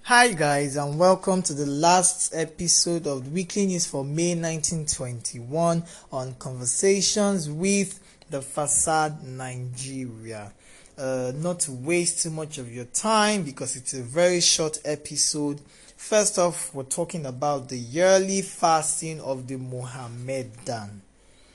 Hi guys, and welcome to the last episode of the Weekly News for May 1921 on Conversations with the Facade Nigeria. Not to waste too much of your time because it's a very short episode. First off, we're talking about the yearly fasting of the Mohammedan.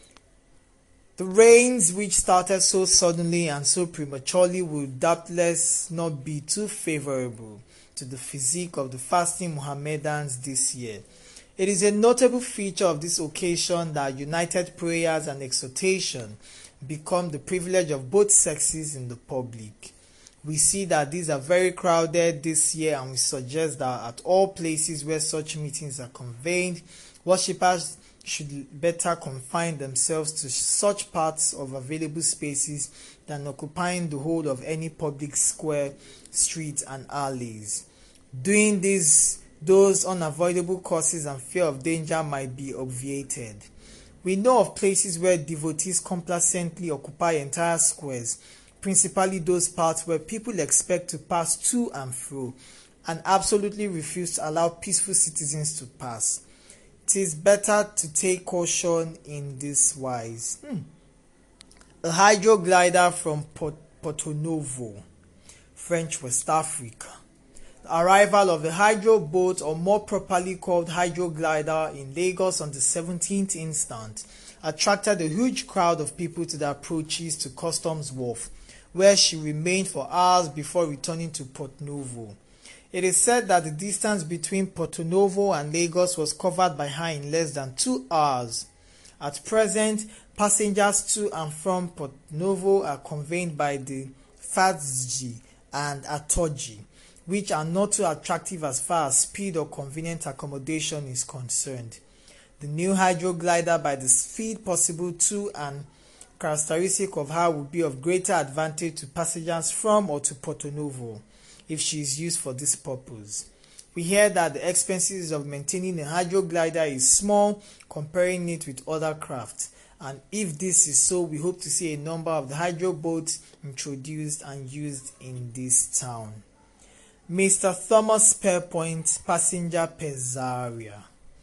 The rains which started so suddenly and so prematurely will doubtless not be too favorable to the physique of the fasting Mohammedans this year. It is a notable feature of this occasion that united prayers and exhortation become the privilege of both sexes in the public. We see that these are very crowded this year, and we suggest that at all places where such meetings are convened, worshippers should better confine themselves to such parts of available spaces than occupying the whole of any public square, street, and alleys. Doing this, those unavoidable causes and fear of danger might be obviated. We know of places where devotees complacently occupy entire squares, principally those parts where people expect to pass to and fro, and absolutely refuse to allow peaceful citizens to pass. It is better to take caution in this wise. A hydroglider from Porto Novo, French West Africa. The arrival of the hydro boat, or more properly called hydroglider, in Lagos on the 17th instant attracted a huge crowd of people to the approaches to Customs Wharf, where she remained for hours before returning to Porto Novo. It is said that the distance between Porto Novo and Lagos was covered by her in less than 2 hours. At present, passengers to and from Porto Novo are conveyed by the Fadzji and Atoji, which are not too attractive as far as speed or convenient accommodation is concerned. The new hydroglider, by the speed possible to and characteristic of her, will be of greater advantage to passengers from or to Porto Novo if she is used for this purpose. We hear that the expenses of maintaining a hydroglider is small, comparing it with other crafts, and if this is so, we hope to see a number of the hydro boats introduced and used in this town. Mr. Thomas Pierpoint, passenger Pesaria.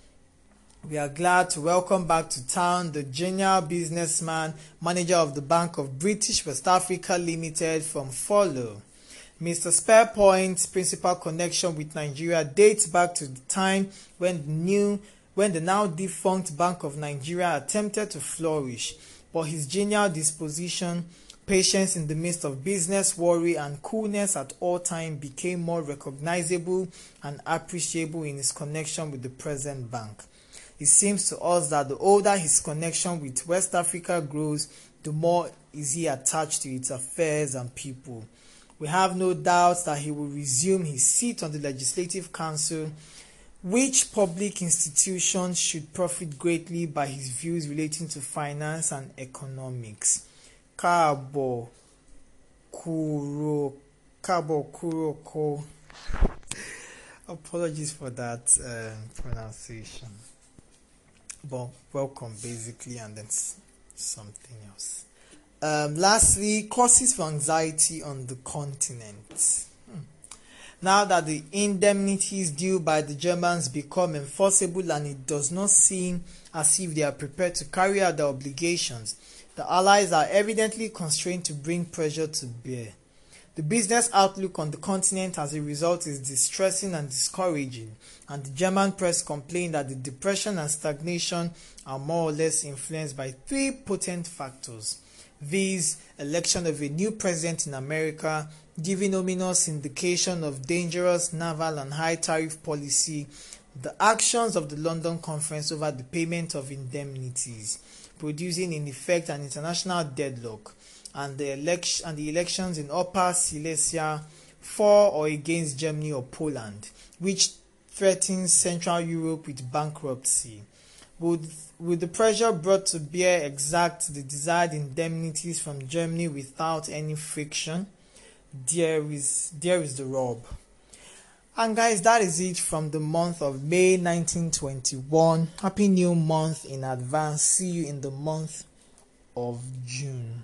We are glad to welcome back to town the genial businessman, manager of the Bank of British West Africa Limited from Follow. Mr. Spearpoint's principal connection with Nigeria dates back to the time when the now defunct Bank of Nigeria attempted to flourish, but his genial disposition, patience in the midst of business worry, and coolness at all times became more recognizable and appreciable in his connection with the present bank. It seems to us that the older his connection with West Africa grows, the more is he attached to its affairs and people. We have no doubts that he will resume his seat on the Legislative Council, which public institutions should profit greatly by his views relating to finance and economics. Kabo Kuroko. Apologies for that pronunciation. But welcome, basically, and then something else. Lastly, causes for anxiety on the continent. Now that the indemnities due by the Germans become enforceable and it does not seem as if they are prepared to carry out their obligations, the Allies are evidently constrained to bring pressure to bear. The business outlook on the continent as a result is distressing and discouraging, and the German press complain that the depression and stagnation are more or less influenced by 3 potent factors, viz. Election of a new president in America, giving ominous indication of dangerous naval and high tariff policy, the actions of the London Conference over the payment of indemnities, producing in effect an international deadlock, and the elections in Upper Silesia for or against Germany or Poland, which threatens Central Europe with bankruptcy. Would the pressure brought to bear exact the desired indemnities from Germany without any friction? There is the rub. And guys, that is it from the month of May 1921. Happy new month in advance. See you in the month of June.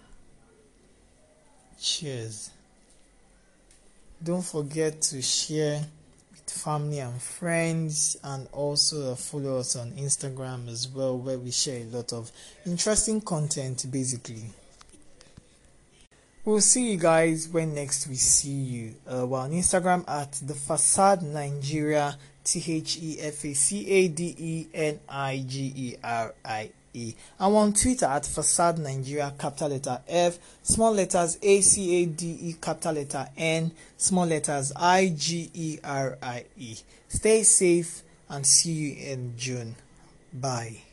Cheers. Don't forget to share family and friends, and also follow us on Instagram as well, where we share a lot of interesting content basically. We'll see you guys when next we see you. We're on Instagram at The Facade Nigeria, TheFacadeNigeria. I'm on Twitter at Facade Nigeria, capital letter F, small letters ACADE, capital letter N, small letters IGERIE. Stay safe and see you in June. Bye.